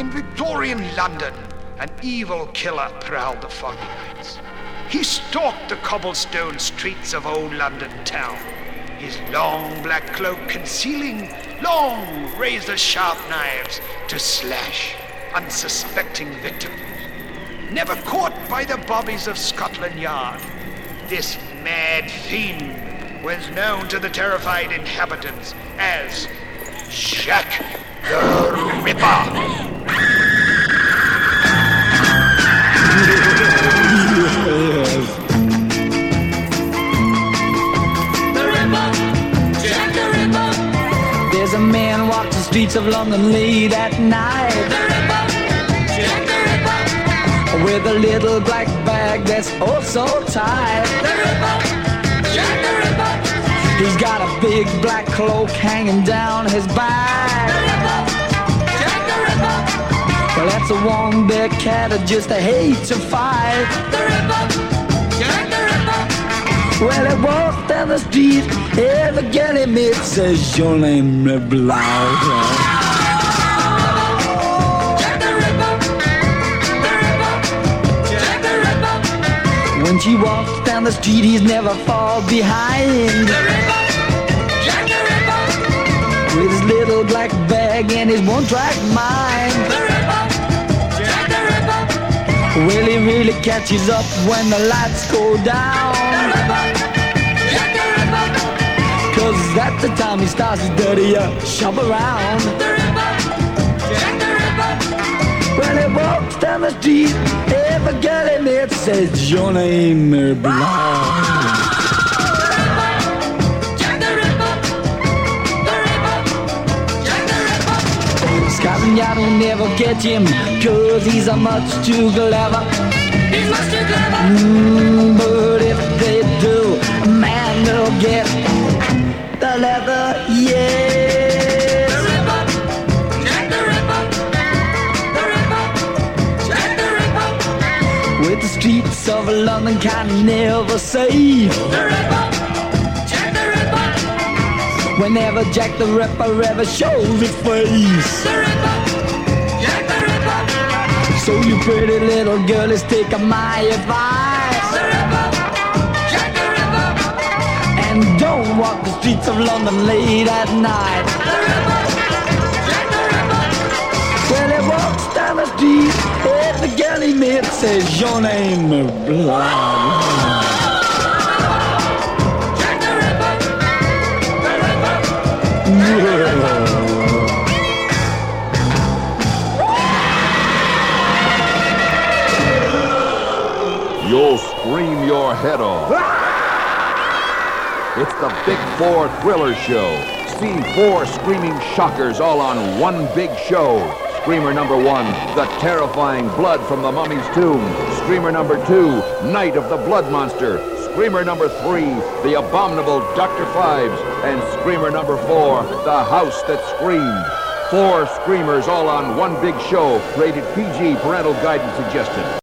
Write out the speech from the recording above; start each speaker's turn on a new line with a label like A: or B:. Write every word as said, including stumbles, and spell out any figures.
A: In Victorian London, an evil killer prowled the foggy nights. He stalked the cobblestone streets of old London town, his long black cloak concealing long razor-sharp knives to slash unsuspecting victims. Never caught by the bobbies of Scotland Yard, this mad fiend was known to the terrified inhabitants as Jack the Ripper.
B: There's a man walks the streets of London late at night. The Ripper, Jack the Ripper, with a little black bag that's oh so tight. The Ripper, Jack the Ripper, he's got a big black cloak hanging down his back. The Ripper, Jack the Ripper, well that's a one-bit cat that just a hate to fight. The Ripper, Jack the Ripper. Well, he walks down the street, every girl he meets says, your name is Blau. Jack the Ripper, the Ripper, Jack the Ripper. When she walks down the street, he's never far behind. The Ripper, Jack the Ripper, with his little black bag and his one-track mind. The Ripper, Jack the Ripper, well, he really catches up when the lights go down. The Ripper, Jack the Ripper, cause at the time he starts his dirty uh, shop around. The Ripper, Jack the Ripper, when he walks down the street, every girl he meets says, your name is Blau. Scotland Yard will never catch him, cause he's a much too clever. He's much too clever. Mm, but if they do, man, they'll get the leather, yeah. The Ripper, Jack the Ripper, the Ripper, Jack the Ripper, with the streets of London can never safe. The Ripper, Jack the Ripper, whenever Jack the Ripper ever shows his face. The Ripper, Jack the Ripper, so you pretty little girlies take my advice. The Ripper, Jack the Ripper, and don't walk the streets of London late at night. The Ripper, Jack the Ripper, well he walks down the street, every girl he meets says, your name is Blau.
C: You'll scream your head off. It's the Big Four Thriller Show. See four screaming shockers all on one big show. Screamer number one, the terrifying blood from the mummy's tomb. Screamer number two, Night of the Blood Monster. Screamer number three, the abominable Doctor Fives. And Screamer number four, the House That Screamed. Four screamers all on one big show. Rated P G, parental guidance suggested.